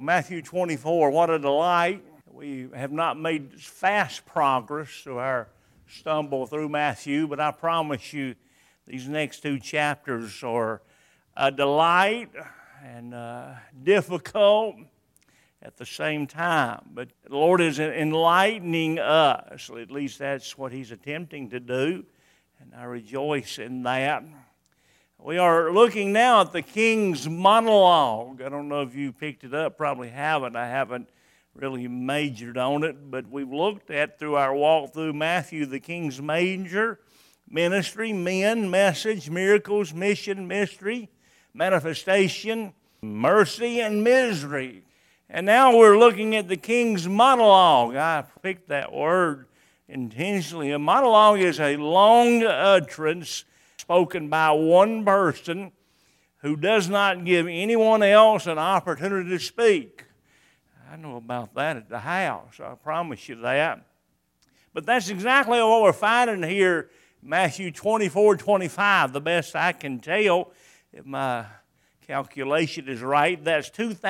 Matthew 24, what a delight. We have not made fast progress through our stumble through Matthew, but I promise you these next two chapters are a delight and difficult at the same time. But the Lord is enlightening us. At least that's what He's attempting to do, and I rejoice in that. We are looking now at the King's monologue. I don't know if you picked it up, probably haven't. I haven't really majored on it, but we've looked at through our walk through Matthew the King's major ministry, men, message, miracles, mission, mystery, manifestation, mercy, and misery. And now we're looking at the King's monologue. I picked that word intentionally. A monologue is a long utterance spoken by one person who does not give anyone else an opportunity to speak. I know about that at the house, I promise you that. But that's exactly what we're finding here, Matthew 24:25. The best I can tell, if my calculation is right, that's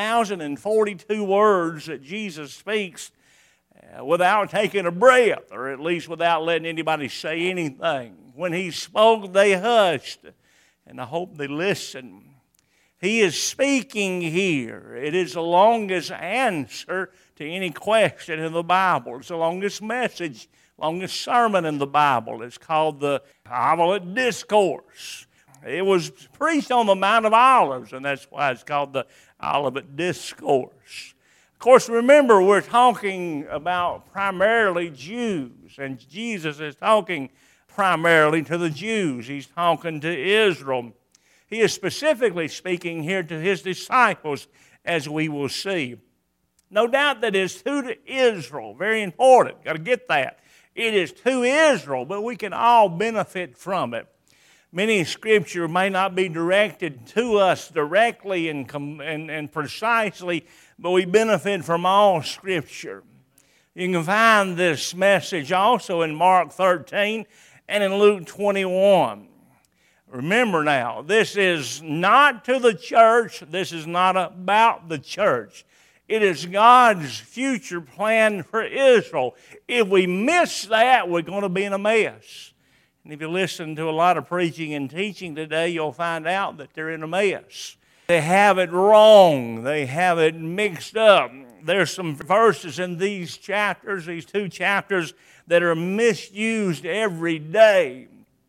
2,042 words that Jesus speaks without taking a breath, or at least without letting anybody say anything. When He spoke, they hushed, and I hope they listened. He is speaking here. It is the longest answer to any question in the Bible. It's the longest message, longest sermon in the Bible. It's called the Olivet Discourse. It was preached on the Mount of Olives, and that's why it's called the Olivet Discourse. Of course, remember, we're talking about primarily Jews, and Jesus is talking primarily to the Jews. He's talking to Israel. He is specifically speaking here to His disciples, as we will see. No doubt that it's to Israel. Very important. Got to get that. It is to Israel, but we can all benefit from it. Many scripture may not be directed to us directly and precisely, but we benefit from all scripture. You can find this message also in Mark 13 and in Luke 21. Remember now, this is not to the church. This is not about the church. It is God's future plan for Israel. If we miss that, we're going to be in a mess. And if you listen to a lot of preaching and teaching today, you'll find out that they're in a mess. They have it wrong. They have it mixed up. There's some verses in these chapters, these two chapters, that are misused every day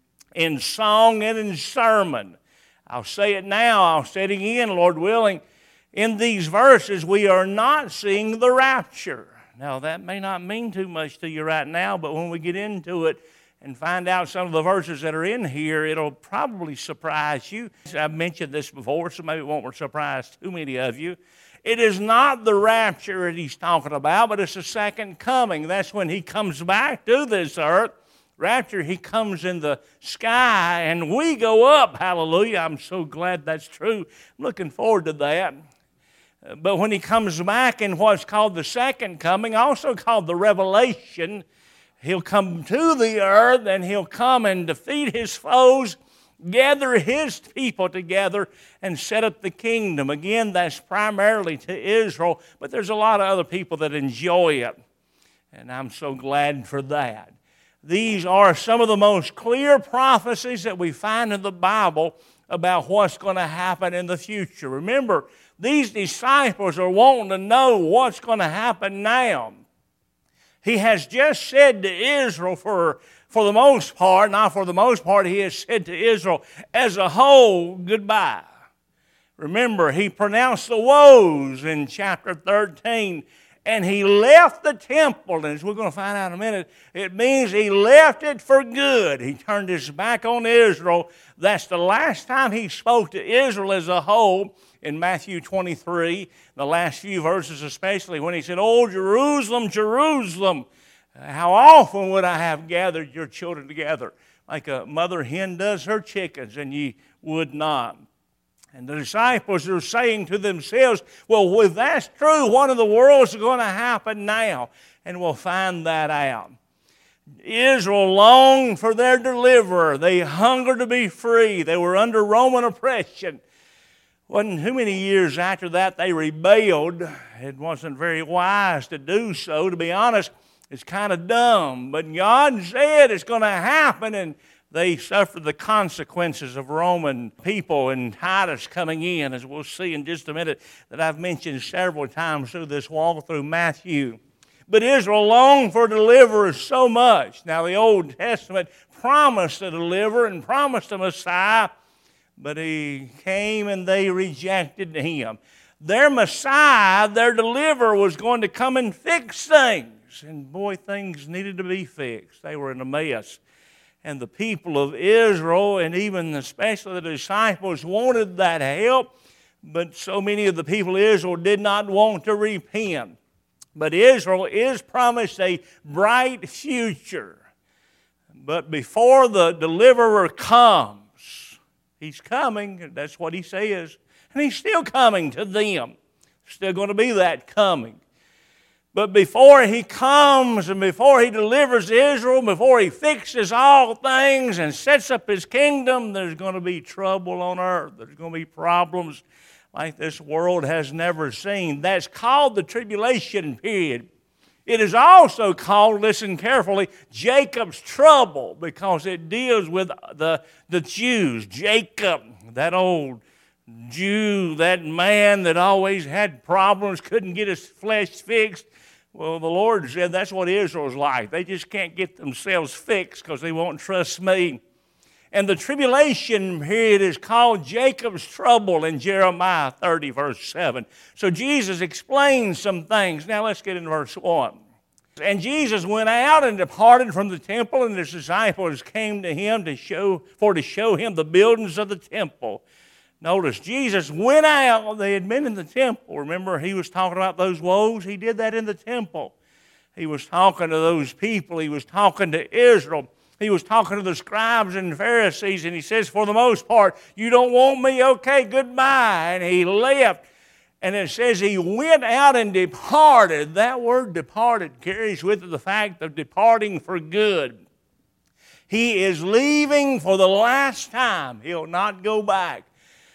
in song and in sermon. I'll say it now, I'll say it again, Lord willing. In these verses, we are not seeing the rapture. Now, that may not mean too much to you right now, but when we get into it and find out some of the verses that are in here, it'll probably surprise you. I've mentioned this before, so maybe it won't surprise too many of you. It is not the rapture that He's talking about, but it's the second coming. That's when He comes back to this earth. Rapture, He comes in the sky, and we go up. Hallelujah. I'm so glad that's true. I'm looking forward to that. But when He comes back in what's called the second coming, also called the revelation, He'll come to the earth, and He'll come and defeat His foes, gather His people together, and set up the kingdom. Again, that's primarily to Israel, but there's a lot of other people that enjoy it, and I'm so glad for that. These are some of the most clear prophecies that we find in the Bible about what's going to happen in the future. Remember, these disciples are wanting to know what's going to happen now. He has just said to Israel for the most part, not for the most part, He has said to Israel as a whole, goodbye. Remember, He pronounced the woes in chapter 13, and He left the temple. And as we're going to find out in a minute, it means He left it for good. He turned His back on Israel. That's the last time He spoke to Israel as a whole in Matthew 23, the last few verses especially, when He said, "Oh, Jerusalem, Jerusalem, how often would I have gathered your children together, like a mother hen does her chickens, and ye would not." And the disciples are saying to themselves, well, if that's true, what in the world is going to happen now? And we'll find that out. Israel longed for their deliverer. They hungered to be free. They were under Roman oppression. Wasn't too many years after that they rebelled. It wasn't very wise to do so. To be honest, it's kind of dumb. But God said it's going to happen, and they suffered the consequences of Roman people and Titus coming in, as we'll see in just a minute, that I've mentioned several times through this walk through Matthew. But Israel longed for a deliverer so much. Now, the Old Testament promised a deliverer and promised a Messiah, but he came and they rejected him. Their Messiah, their deliverer, was going to come and fix things. And boy, things needed to be fixed. They were in a mess. And the people of Israel, and even especially the disciples, wanted that help. But so many of the people of Israel did not want to repent. But Israel is promised a bright future. But before the deliverer comes, he's coming, that's what he says. And he's still coming to them. Still going to be that coming. But before he comes and before he delivers Israel, before he fixes all things and sets up his kingdom, there's going to be trouble on earth. There's going to be problems like this world has never seen. That's called the tribulation period. It is also called, listen carefully, Jacob's trouble, because it deals with the Jews. Jacob, that old Jew, that man that always had problems, couldn't get his flesh fixed. Well, the Lord said that's what Israel's like. They just can't get themselves fixed because they won't trust me. And the tribulation period is called Jacob's trouble in Jeremiah 30, verse 7. So Jesus explains some things. Now let's get into verse 1. And Jesus went out and departed from the temple, and his disciples came to him to show him the buildings of the temple. Notice, Jesus went out. They had been in the temple. Remember, he was talking about those woes? He did that in the temple. He was talking to those people. He was talking to Israel. He was talking to the scribes and Pharisees, and he says, for the most part, you don't want me? Okay, goodbye. And he left. And it says he went out and departed. That word departed carries with it the fact of departing for good. He is leaving for the last time. He'll not go back.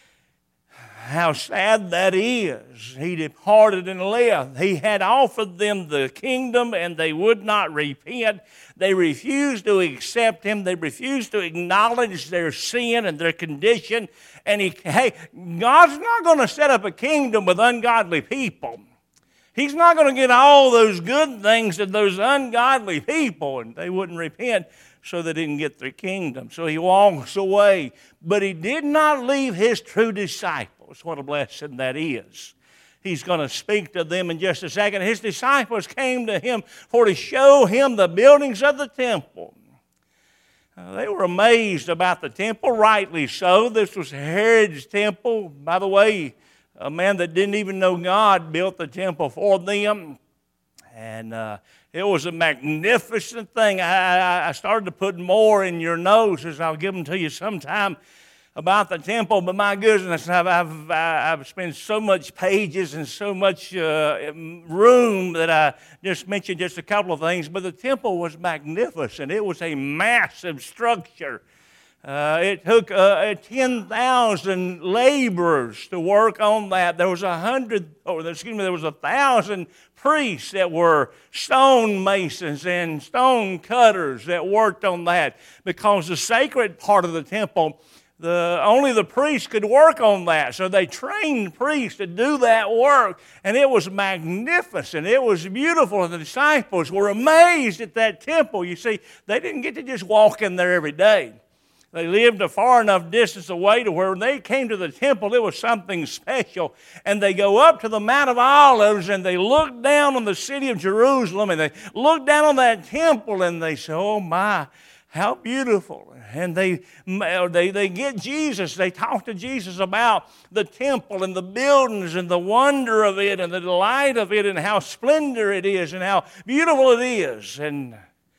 How sad that is. He departed and left. He had offered them the kingdom and they would not repent. They refused to accept him. They refused to acknowledge their sin and their condition. And God's not going to set up a kingdom with ungodly people. He's not going to get all those good things to those ungodly people, and they wouldn't repent, so they didn't get their kingdom. So he walks away. But he did not leave his true disciples. What a blessing that is. He's going to speak to them in just a second. His disciples came to him to show him the buildings of the temple. They were amazed about the temple, rightly so. This was Herod's temple. By the way, a man that didn't even know God built the temple for them. And it was a magnificent thing. I started to put more in your notes, as I'll give them to you sometime, about the temple. But my goodness, I've spent so much pages and so much room that I just mentioned just a couple of things. But the temple was magnificent. It was a massive structure. It took 10,000 laborers to work on that. There was 1,000 priests that were stone masons and stone cutters that worked on that, because the sacred part of the temple, only the priests could work on that. So they trained priests to do that work, and it was magnificent. It was beautiful, and the disciples were amazed at that temple. You see, they didn't get to just walk in there every day. They lived a far enough distance away to where when they came to the temple, it was something special. And they go up to the Mount of Olives, and they look down on the city of Jerusalem, and they look down on that temple, and they say, oh my, how beautiful. And they get Jesus. They talk to Jesus about the temple and the buildings and the wonder of it and the delight of it and how splendor it is and how beautiful it is. And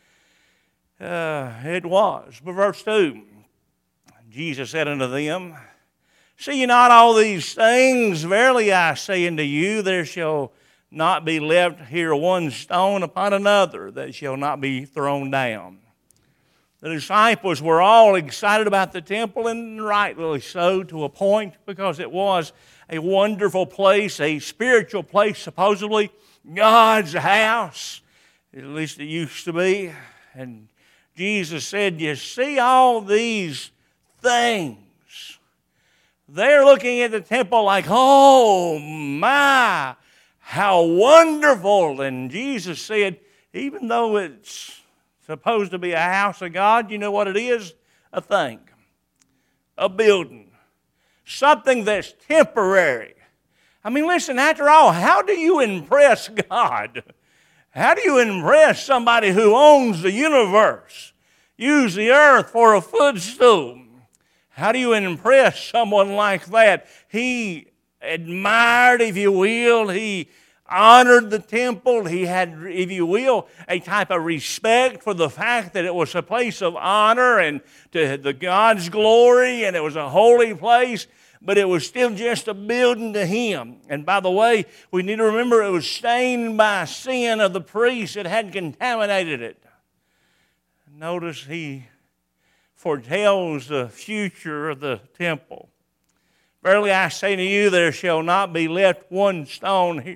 it was. But verse 2. Jesus said unto them, see ye not all these things? Verily I say unto you, there shall not be left here one stone upon another that shall not be thrown down. The disciples were all excited about the temple, and rightly so to a point, because it was a wonderful place, a spiritual place, supposedly God's house. At least it used to be. And Jesus said, you see all these things. They're looking at the temple like, oh my, how wonderful. And Jesus said, even though it's supposed to be a house of God, you know what it is? A thing, a building, something that's temporary. I mean, listen, after all, how do you impress God? How do you impress somebody who owns the universe, use the earth for a footstool? How do you impress someone like that? He admired, if you will, he honored the temple. He had, if you will, a type of respect for the fact that it was a place of honor and to the God's glory, and it was a holy place, but it was still just a building to him. And by the way, we need to remember it was stained by sin of the priests. It had contaminated it. Notice he foretells the future of the temple. Verily I say to you, there shall not be left one stone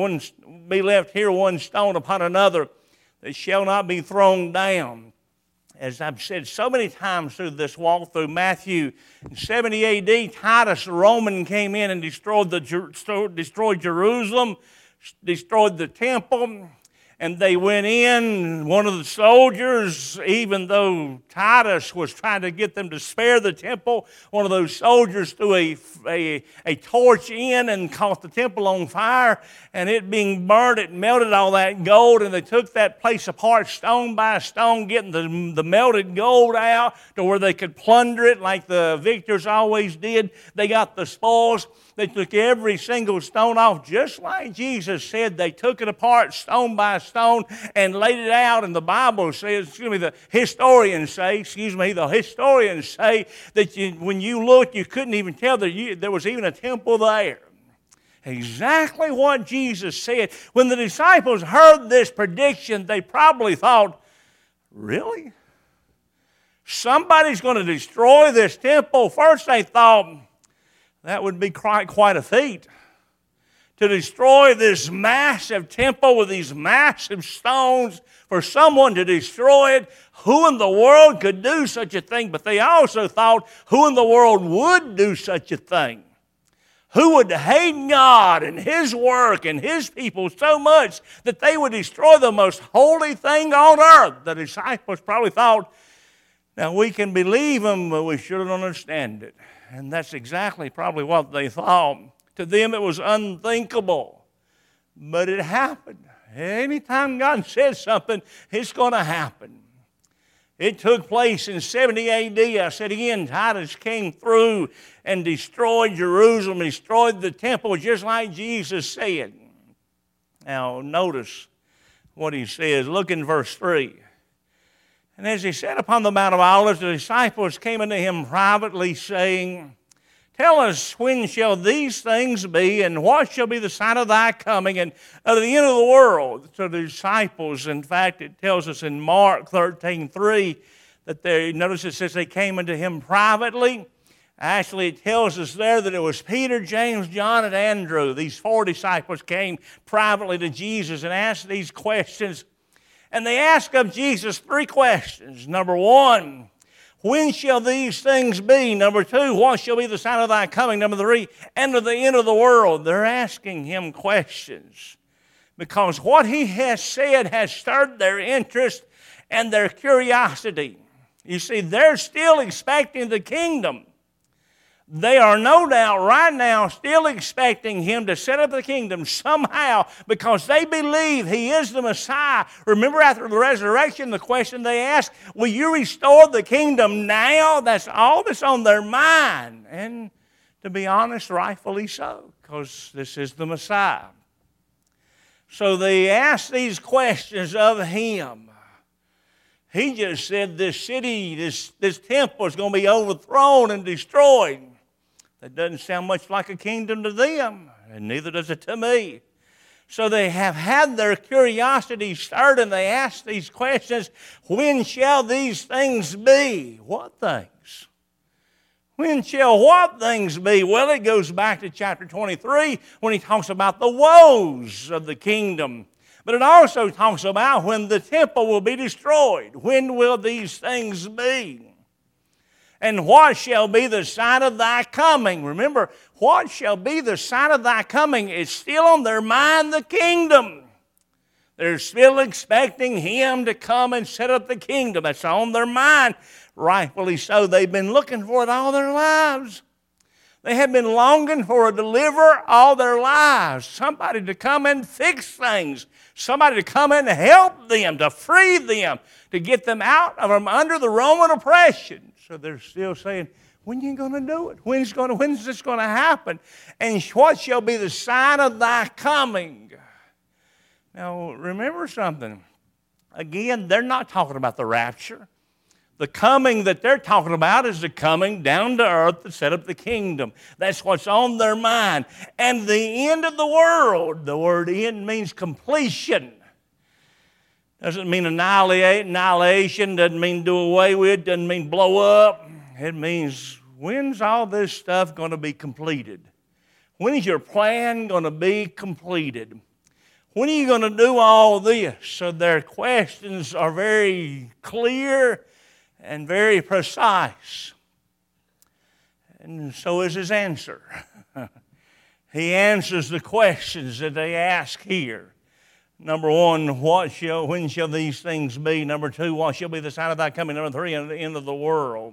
upon another that shall not be thrown down. As I've said so many times through this walk through Matthew, in 70 A.D., Titus the Roman came in and destroyed Jerusalem, destroyed the temple, and they went in. One of the soldiers, even though Titus was trying to get them to spare the temple, one of those soldiers threw a torch in and caught the temple on fire, and it being burnt, it melted all that gold, and they took that place apart stone by stone, getting the melted gold out to where they could plunder it like the victors always did. They got the spoils. They took every single stone off, just like Jesus said. They took it apart stone by stone and laid it out. And the Bible says, the historians say that when you looked, you couldn't even tell that there was even a temple there. Exactly what Jesus said. When the disciples heard this prediction, they probably thought, really? Somebody's going to destroy this temple? First they thought, that would be quite a feat. To destroy this massive temple with these massive stones, for someone to destroy it, who in the world could do such a thing? But they also thought, who in the world would do such a thing? Who would hate God and His work and His people so much that they would destroy the most holy thing on earth? The disciples probably thought, now we can believe them, but we shouldn't understand it. And that's exactly probably what they thought. To them it was unthinkable. But it happened. Anytime God says something, it's going to happen. It took place in 70 A.D. I said again, Titus came through and destroyed Jerusalem, destroyed the temple, just like Jesus said. Now notice what he says. Look in verse 3. And as he sat upon the Mount of Olives, the disciples came unto him privately, saying, tell us, when shall these things be, and what shall be the sign of thy coming, and of the end of the world? So the disciples, in fact, it tells us in Mark 13:3, that notice it says they came unto him privately. Actually, it tells us there that it was Peter, James, John, and Andrew. These four disciples came privately to Jesus and asked these questions. And they ask of Jesus three questions. Number one, when shall these things be? Number two, what shall be the sign of thy coming? Number three, and of the end of the world. They're asking him questions because what he has said has stirred their interest and their curiosity. You see, they're still expecting the kingdom. They are no doubt right now still expecting him to set up the kingdom somehow because they believe he is the Messiah. Remember, after the resurrection, the question they asked, will you restore the kingdom now? That's all that's on their mind. And to be honest, rightfully so, because this is the Messiah. So they asked these questions of him. He just said this city, this temple is going to be overthrown and destroyed. That doesn't sound much like a kingdom to them, and neither does it to me. So they have had their curiosity stirred, and they ask these questions. When shall these things be? What things? When shall what things be? Well, it goes back to chapter 23 when he talks about the woes of the kingdom. But it also talks about when the temple will be destroyed. When will these things be? And what shall be the sign of thy coming? Remember, what shall be the sign of thy coming is still on their mind, the kingdom. They're still expecting him to come and set up the kingdom. That's on their mind. Rightfully so. They've been looking for it all their lives. They have been longing for a deliverer all their lives. Somebody to come and fix things. Somebody to come and help them, to free them, to get them out of them under the Roman oppression. So they're still saying, when are you going to do it? When's this going to happen? And what shall be the sign of thy coming? Now, remember something. Again, they're not talking about the rapture. The coming that they're talking about is the coming down to earth to set up the kingdom. That's what's on their mind. And the end of the world, the word end means completion. Doesn't mean annihilation, doesn't mean do away with, doesn't mean blow up. It means, when's all this stuff going to be completed? When is your plan going to be completed? When are you going to do all this? So their questions are very clear and very precise. And so is his answer. He answers the questions that they ask here. Number one, when shall these things be? Number two, what shall be the sign of thy coming? Number three, the end of the world.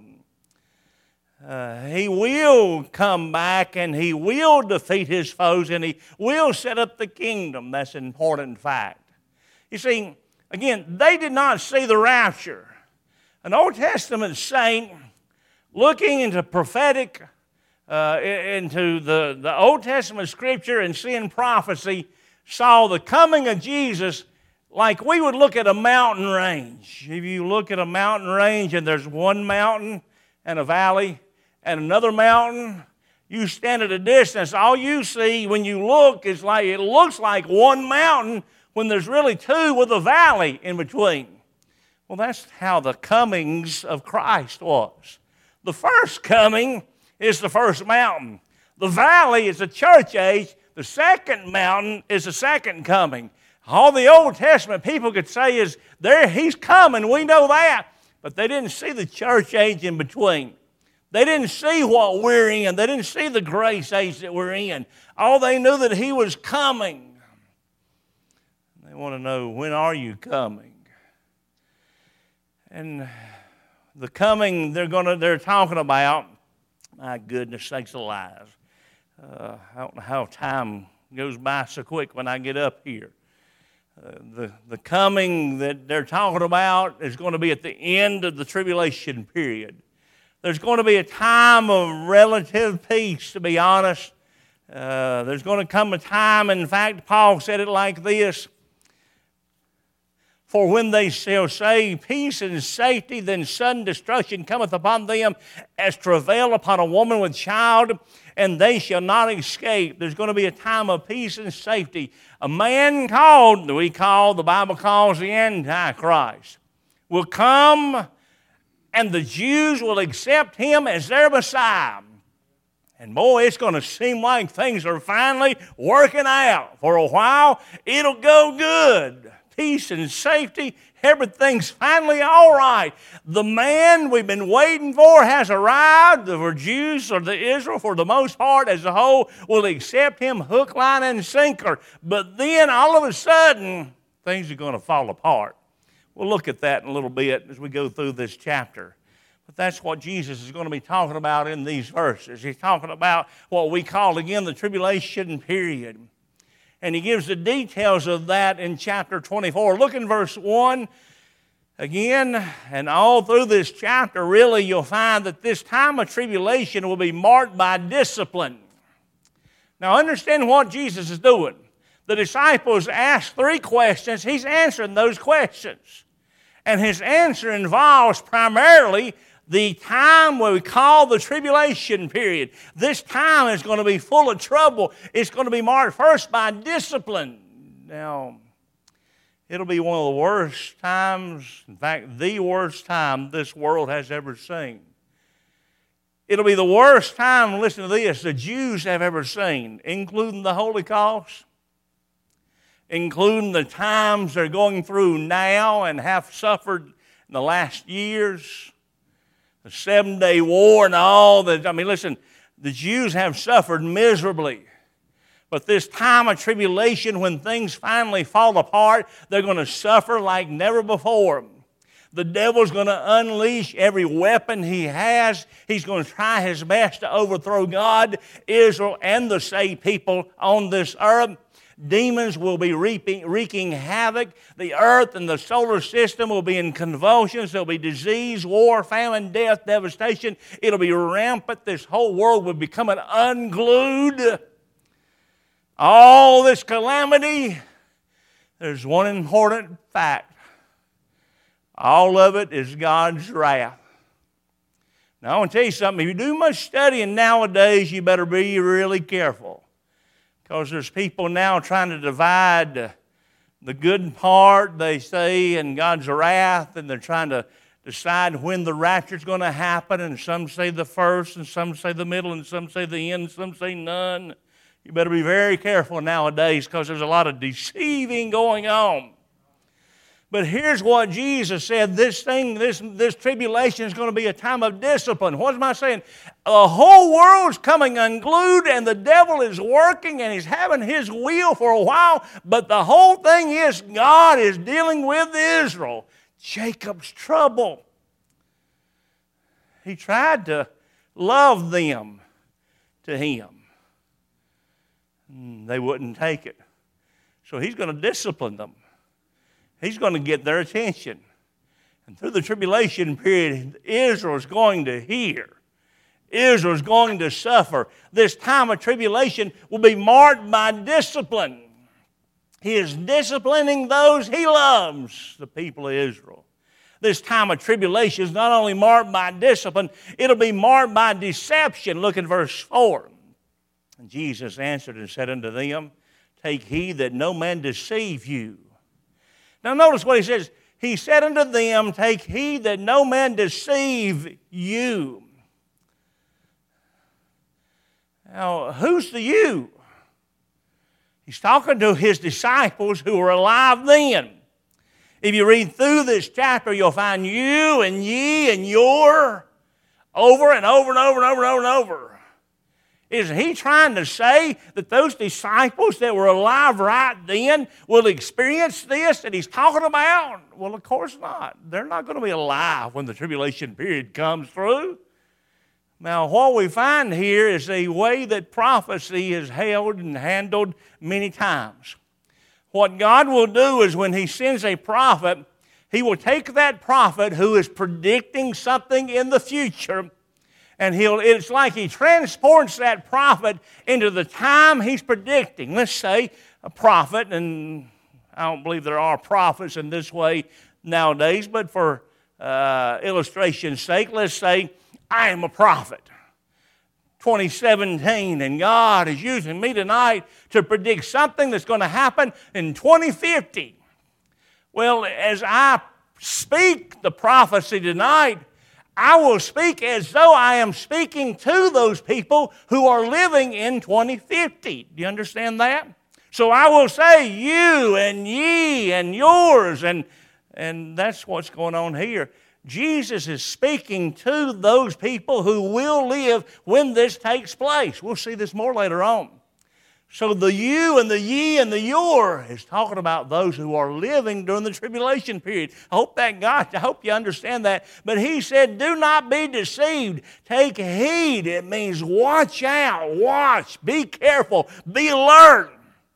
He will come back and he will defeat his foes and he will set up the kingdom. That's an important fact. You see, again, they did not see the rapture. An Old Testament saint looking into prophetic, into the Old Testament scripture and seeing prophecy, saw the coming of Jesus like we would look at a mountain range. If you look at a mountain range and there's one mountain and a valley and another mountain, you stand at a distance, all you see when you look is like it looks like one mountain when there's really two with a valley in between. Well, that's how the comings of Christ was. The first coming is the first mountain. The valley is the church age. The second mountain is the second coming. All the Old Testament people could say is, there, he's coming, we know that. But they didn't see the church age in between. They didn't see what we're in. They didn't see the grace age that we're in. All they knew that he was coming. They want to know, when are you coming? And the coming they're talking about, my goodness sakes alive. I don't know how time goes by so quick when I get up here. The coming that they're talking about is going to be at the end of the tribulation period. There's going to be a time of relative peace, to be honest. There's going to come a time, in fact, Paul said it like this, for when they shall say peace and safety, then sudden destruction cometh upon them as travail upon a woman with child, and they shall not escape. There's going to be a time of peace and safety. A man called, the Bible calls the Antichrist, will come, and the Jews will accept him as their Messiah. And boy, it's going to seem like things are finally working out. For a while, it'll go good. Peace and safety, everything's finally all right. The man we've been waiting for has arrived. The Jews or the Israel, for the most part, as a whole, will accept him hook, line, and sinker. But then, all of a sudden, things are going to fall apart. We'll look at that in a little bit as we go through this chapter. But that's what Jesus is going to be talking about in these verses. He's talking about what we call, again, the tribulation period. And he gives the details of that in chapter 24. Look in verse 1 again, and all through this chapter, really, you'll find that this time of tribulation will be marked by discipline. Now, understand what Jesus is doing. The disciples asked 3 questions. He's answering those questions. And his answer involves primarily the time we call the tribulation period. This time is going to be full of trouble. It's going to be marked first by discipline. Now, it'll be one of the worst times, in fact, the worst time this world has ever seen. It'll be the worst time, listen to this, the Jews have ever seen, including the Holocaust, including the times they're going through now and have suffered in the last years, the 7-day war and all that. I mean, listen, the Jews have suffered miserably. But this time of tribulation, when things finally fall apart, they're going to suffer like never before. The devil's going to unleash every weapon he has. He's going to try his best to overthrow God, Israel, and the saved people on this earth. Demons will be wreaking havoc. The earth and the solar system will be in convulsions. There'll be disease, war, famine, death, devastation. It'll be rampant. This whole world will be becoming unglued. All this calamity, there's one important fact. All of it is God's wrath. Now, I want to tell you something. If you do much studying nowadays, you better be really careful. Because there's people now trying to divide the good part, they say, and God's wrath, and they're trying to decide when the rapture is going to happen, and some say the first, and some say the middle, and some say the end, and some say none. You better be very careful nowadays because there's a lot of deceiving going on. But here's what Jesus said, this tribulation is going to be a time of discipline. What am I saying? The whole world's coming unglued and the devil is working and he's having his will for a while. But the whole thing is God is dealing with Israel. Jacob's trouble. He tried to love them to him. They wouldn't take it. So he's going to discipline them. He's going to get their attention. And through the tribulation period, Israel's going to hear. Israel's going to suffer. This time of tribulation will be marked by discipline. He is disciplining those he loves, the people of Israel. This time of tribulation is not only marked by discipline, it'll be marked by deception. Look at verse 4. And Jesus answered and said unto them, Take heed that no man deceive you. Now notice what he says. He said unto them, Take heed that no man deceive you. Now, who's the you? He's talking to his disciples who were alive then. If you read through this chapter, you'll find you and ye and your over and over and over and over and over and over. Is he trying to say that those disciples that were alive right then will experience this that he's talking about? Well, of course not. They're not going to be alive when the tribulation period comes through. Now, what we find here is a way that prophecy is held and handled many times. What God will do is when he sends a prophet, he will take that prophet who is predicting something in the future, and it's like he transports that prophet into the time he's predicting. Let's say a prophet, and I don't believe there are prophets in this way nowadays, but for illustration's sake, let's say I am a prophet. 2017, and God is using me tonight to predict something that's going to happen in 2050. Well, as I speak the prophecy tonight, I will speak as though I am speaking to those people who are living in 2050. Do you understand that? So I will say you and ye and yours, and that's what's going on here. Jesus is speaking to those people who will live when this takes place. We'll see this more later on. So the you and the ye and the your is talking about those who are living during the tribulation period. I hope you understand that. But he said, do not be deceived. Take heed. It means watch out, watch, be careful, be alert.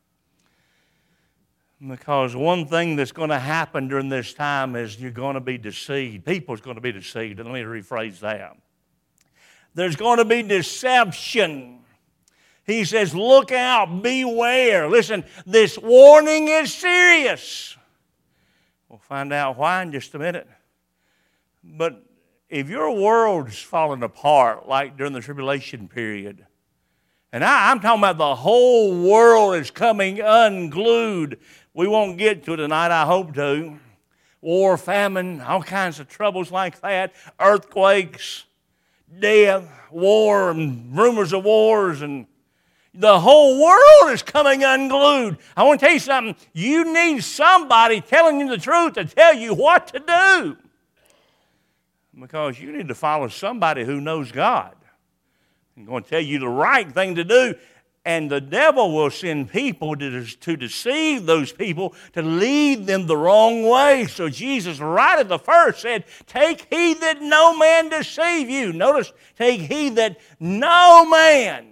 Because one thing that's going to happen during this time is you're going to be deceived. People's going to be deceived. And let me rephrase that. There's going to be deception. He says, look out, beware. Listen, this warning is serious. We'll find out why in just a minute. But if your world's falling apart, like during the tribulation period, And I'm talking about the whole world is coming unglued. We won't get to it tonight, I hope to. War, famine, all kinds of troubles like that, earthquakes, death, war, and rumors of wars, and the whole world is coming unglued. I want to tell you something. You need somebody telling you the truth to tell you what to do. Because you need to follow somebody who knows God. I'm going to tell you the right thing to do. And the devil will send people to deceive those people, to lead them the wrong way. So Jesus, right at the first, said, take heed that no man deceive you. Notice, take heed that no man.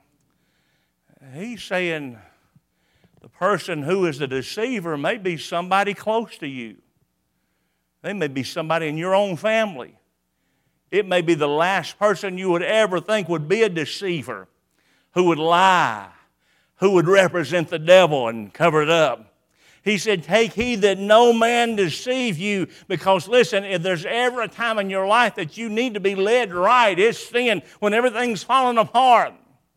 He's saying the person who is the deceiver may be somebody close to you. They may be somebody in your own family. It may be the last person you would ever think would be a deceiver, who would lie, who would represent the devil and cover it up. He said, take heed that no man deceive you, because listen, if there's ever a time in your life that you need to be led right, it's then when everything's falling apart.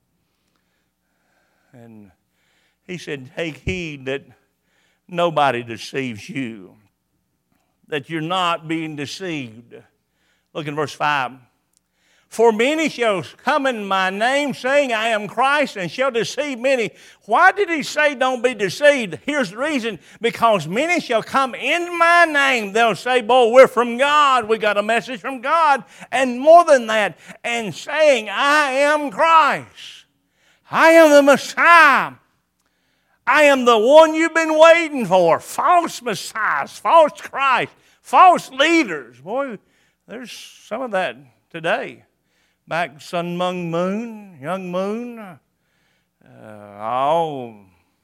And he said, take heed that nobody deceives you, that you're not being deceived. Look in verse 5. For many shall come in my name, saying, I am Christ, and shall deceive many. Why did he say don't be deceived? Here's the reason. Because many shall come in my name. They'll say, boy, we're from God. We got a message from God. And more than that, and saying, I am Christ. I am the Messiah. I am the one you've been waiting for. False messiahs, false Christ, false leaders. Boy, there's some of that today. Back Sun Myung Moon, Young Moon, all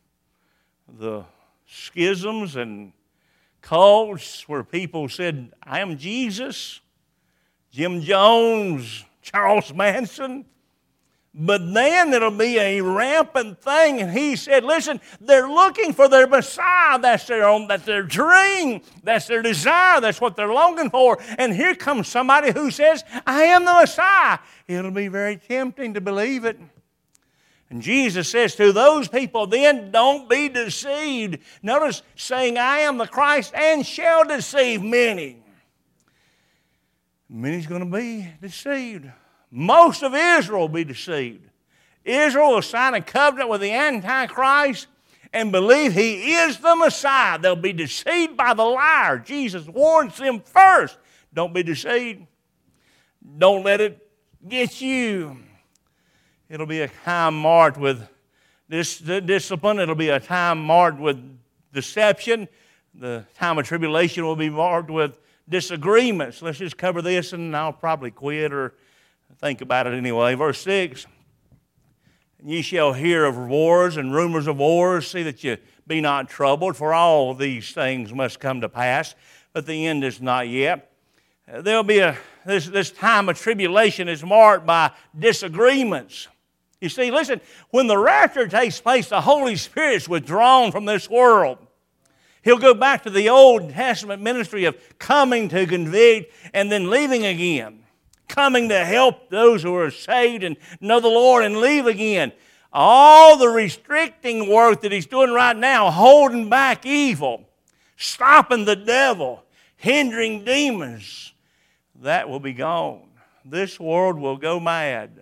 the schisms and cults where people said, I am Jesus, Jim Jones, Charles Manson. But then it'll be a rampant thing. And he said, listen, they're looking for their Messiah. That's their dream. That's their desire. That's what they're longing for. And here comes somebody who says, I am the Messiah. It'll be very tempting to believe it. And Jesus says to those people, then don't be deceived. Notice, saying, I am the Christ and shall deceive many. Many's going to be deceived. Most of Israel will be deceived. Israel will sign a covenant with the Antichrist and believe he is the Messiah. They'll be deceived by the liar. Jesus warns them first. Don't be deceived. Don't let it get you. It'll be a time marked with discipline. It'll be a time marked with deception. The time of tribulation will be marked with disagreements. Let's just cover this and I'll probably quit or think about it anyway. Verse 6, and ye shall hear of wars and rumors of wars. See that you be not troubled, for all these things must come to pass, but the end is not yet. There'll be this time of tribulation is marked by disagreements. You see, listen, when the rapture takes place, the Holy Spirit's withdrawn from this world. He'll go back to the Old Testament ministry of coming to convict and then leaving again. Coming to help those who are saved and know the Lord and leave again. All the restricting work that he's doing right now, holding back evil, stopping the devil, hindering demons, that will be gone. This world will go mad.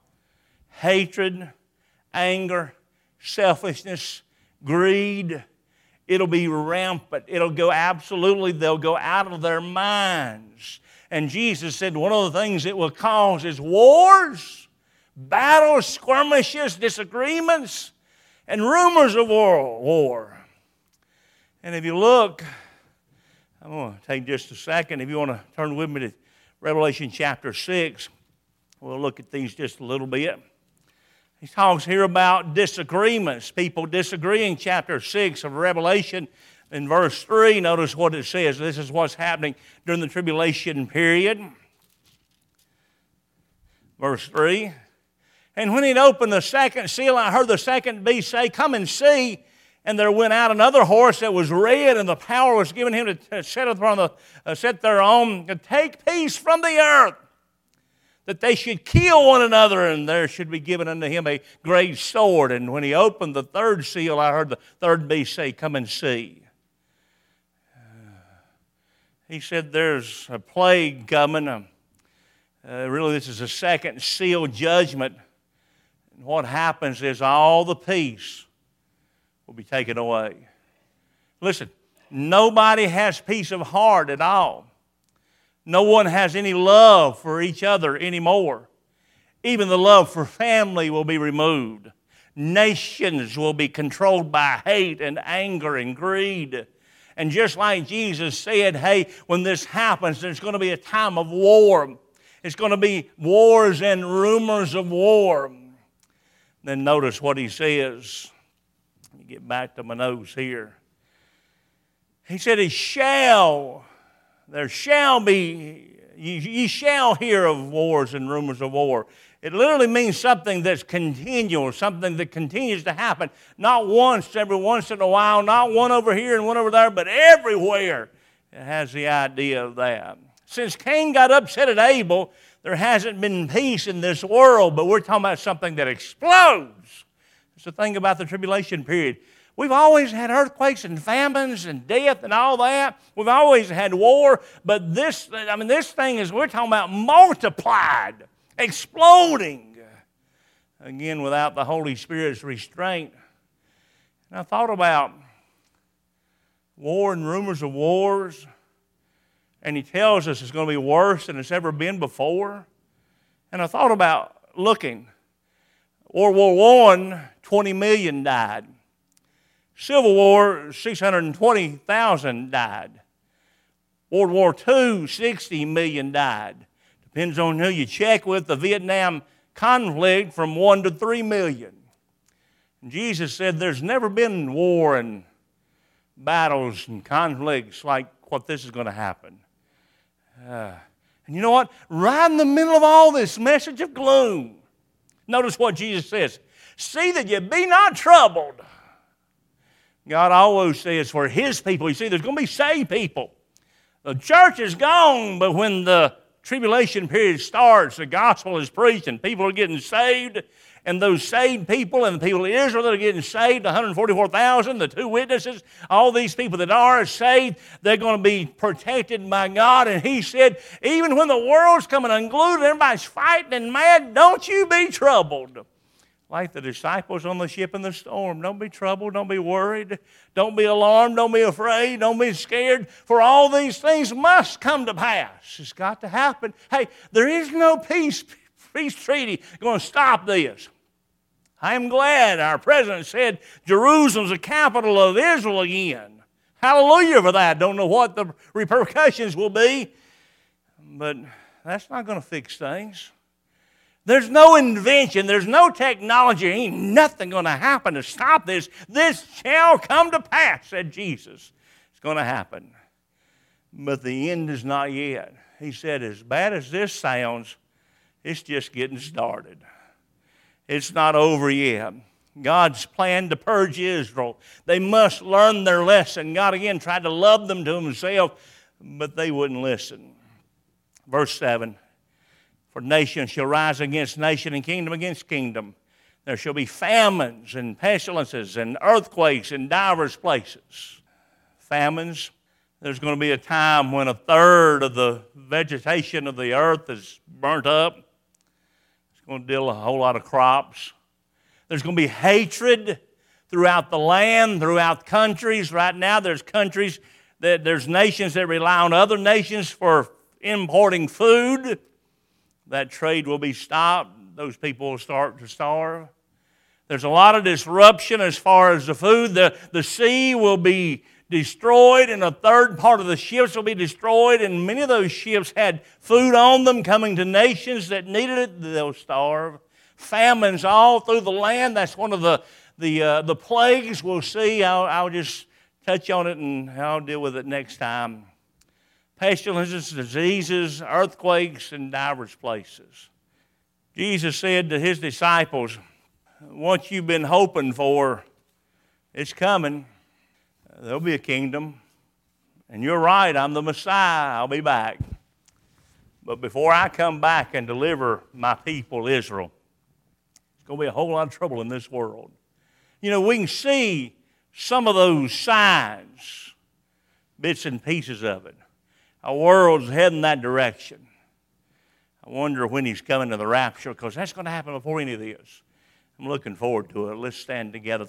Hatred, anger, selfishness, greed, it'll be rampant. It'll go absolutely, they'll go out of their minds. And Jesus said one of the things it will cause is wars, battles, skirmishes, disagreements, and rumors of war. And if you look, I'm going to take just a second. If you want to turn with me to Revelation chapter 6, we'll look at these just a little bit. He talks here about disagreements, people disagreeing. Chapter 6 of Revelation. In verse 3, notice what it says. This is what's happening during the tribulation period. Verse 3. And when he'd opened the second seal, I heard the second beast say, come and see. And there went out another horse that was red, and the power was given him to set thereon, to take peace from the earth. that they should kill one another, and there should be given unto him a great sword. And when he opened the third seal, I heard the third beast say, come and see. He said there's a plague coming. Really, this is a second seal judgment. And what happens is all the peace will be taken away. Listen, nobody has peace of heart at all. No one has any love for each other anymore. Even the love for family will be removed. Nations will be controlled by hate and anger and greed. And just like Jesus said, hey, when this happens, there's going to be a time of war. It's going to be wars and rumors of war. Then notice what he says. Let me get back to my notes here. He said, there shall be, ye shall hear of wars and rumors of war. It literally means something that's continual, something that continues to happen. Not once, every once in a while, not one over here and one over there, but everywhere. It has the idea of that. Since Cain got upset at Abel, there hasn't been peace in this world, but we're talking about something that explodes. It's the thing about the tribulation period. We've always had earthquakes and famines and death and all that. We've always had war, but this thing is, we're talking about multiplied, exploding. Again, without the Holy Spirit's restraint. And I thought about war and rumors of wars, and he tells us it's going to be worse than it's ever been before. And I thought about looking. World War I, 20 million died. Civil War, 620,000 died. World War II, 60 million died. Depends on who you check with. The Vietnam conflict, from 1 to 3 million. And Jesus said there's never been war and battles and conflicts like what this is going to happen. And you know what? Right in the middle of all this message of gloom, notice what Jesus says. See that you be not troubled. God always says for His people, you see, there's going to be saved people. The church is gone, but when the tribulation period starts, the gospel is preached and people are getting saved. And those saved people and the people of Israel that are getting saved, 144,000, the two witnesses, all these people that are saved, they're going to be protected by God. And He said, even when the world's coming unglued and everybody's fighting and mad, don't you be troubled. Like the disciples on the ship in the storm. Don't be troubled. Don't be worried. Don't be alarmed. Don't be afraid. Don't be scared. For all these things must come to pass. It's got to happen. Hey, there is no peace treaty going to stop this. I am glad our president said Jerusalem's the capital of Israel again. Hallelujah for that. Don't know what the repercussions will be. But that's not going to fix things. There's no invention, there's no technology, ain't nothing going to happen to stop this. This shall come to pass, said Jesus. It's going to happen. But the end is not yet. He said, as bad as this sounds, it's just getting started. It's not over yet. God's plan to purge Israel. They must learn their lesson. God again tried to love them to Himself, but they wouldn't listen. Verse 7. For nation shall rise against nation and kingdom against kingdom. There shall be famines and pestilences and earthquakes in divers places. Famines. There's going to be a time when 1/3 of the vegetation of the earth is burnt up. It's going to deal a whole lot of crops. There's going to be hatred throughout the land, throughout countries. Right now there's nations that rely on other nations for importing food. That trade will be stopped. Those people will start to starve. There's a lot of disruption as far as the food. The sea will be destroyed, and 1/3 part of the ships will be destroyed, and many of those ships had food on them coming to nations that needed it. They'll starve. Famines all through the land. That's one of the plagues we'll see. I'll just touch on it, and I'll deal with it next time. Pestilences, diseases, earthquakes in divers places. Jesus said to His disciples, what you've been hoping for, it's coming. There'll be a kingdom. And you're right, I'm the Messiah. I'll be back. But before I come back and deliver my people Israel, it's going to be a whole lot of trouble in this world. You know, we can see some of those signs, bits and pieces of it. Our world's heading that direction. I wonder when he's coming to the rapture, because that's going to happen before any of this. I'm looking forward to it. Let's stand together.